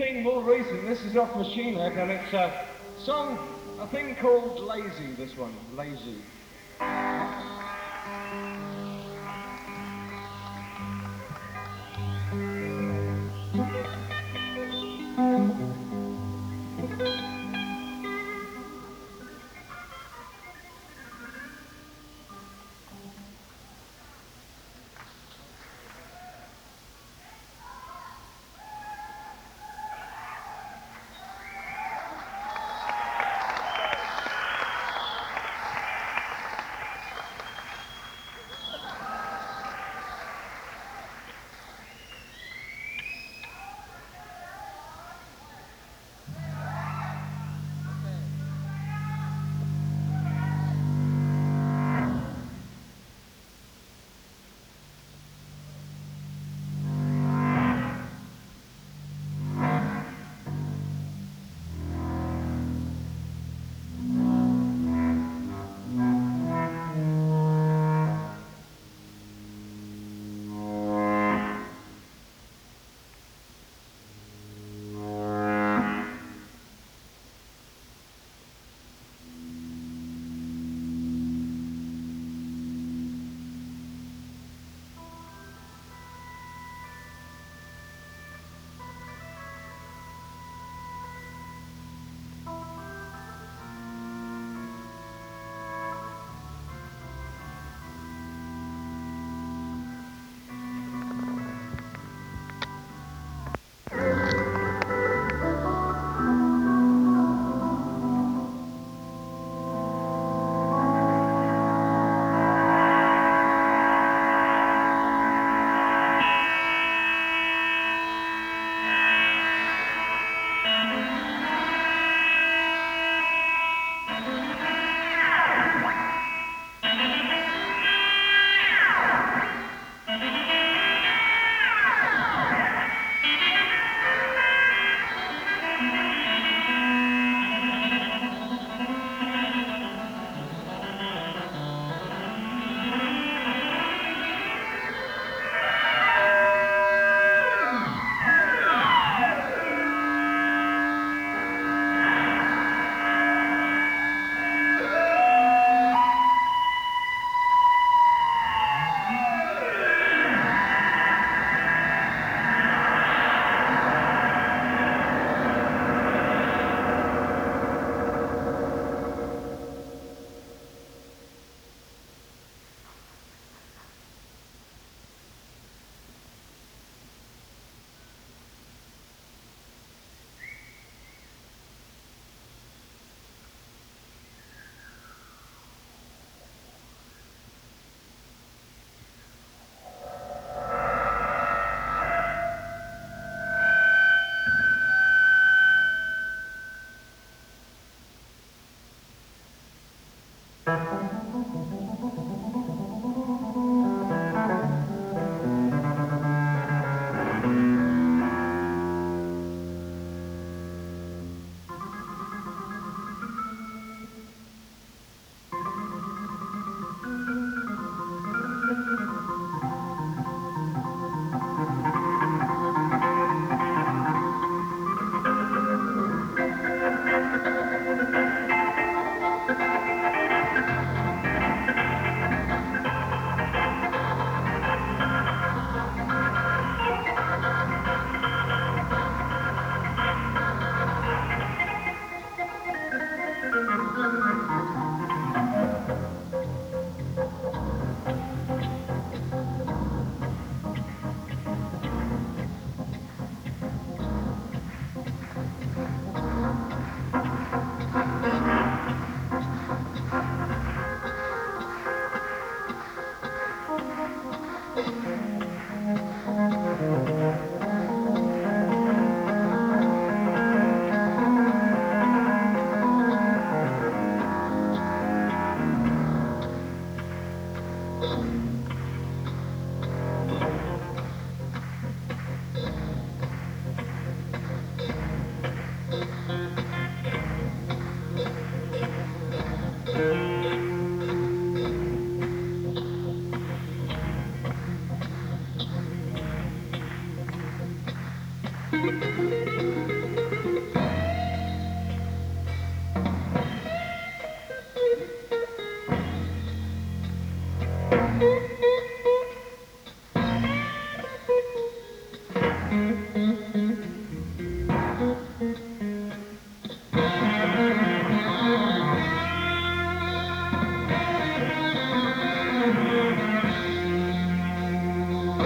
thing more recent. This is off Machine Head, and it's a song, a thing called Lazy, this one, Lazy.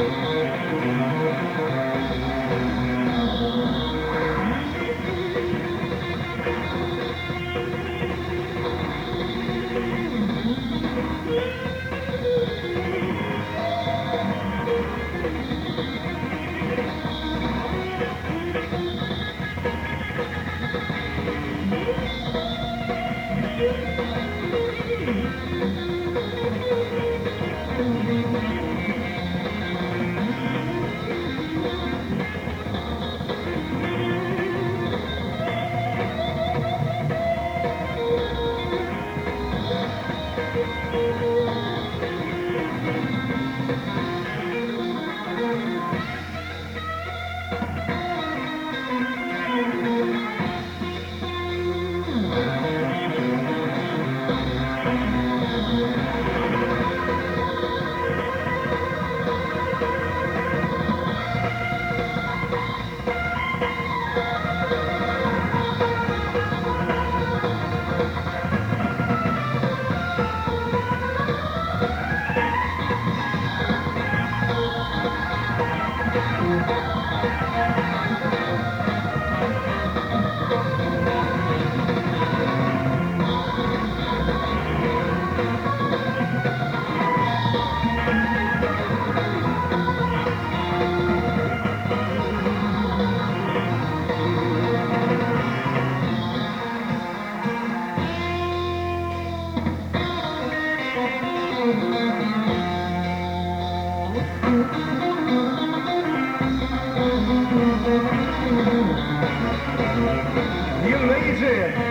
You lazy,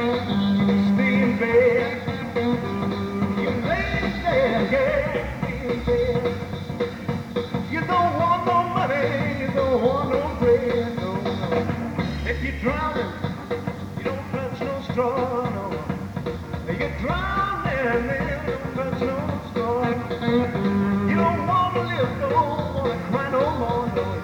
stay in bed. You lazy, yeah, stay in bed. You don't want no money, you don't want no bread, no, no. If you're drowning, you don't touch no straw, no. If you're drowning, man, you don't touch no straw. You don't want to live, don't want to cry no more, no.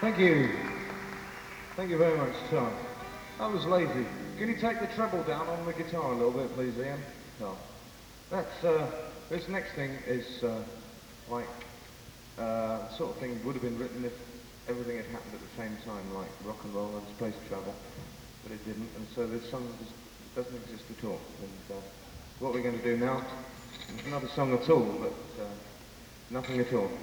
Thank you. Thank you very much, Tom. That was lazy. Can you take the treble down on the guitar a little bit, please, Ian? No. That's, this next thing is, like, sort of thing would have been written if everything had happened at the same time, like rock and roll and space travel, but it didn't, and so this song just doesn't exist at all. And what we're going to do now is not a song at all, but nothing at all.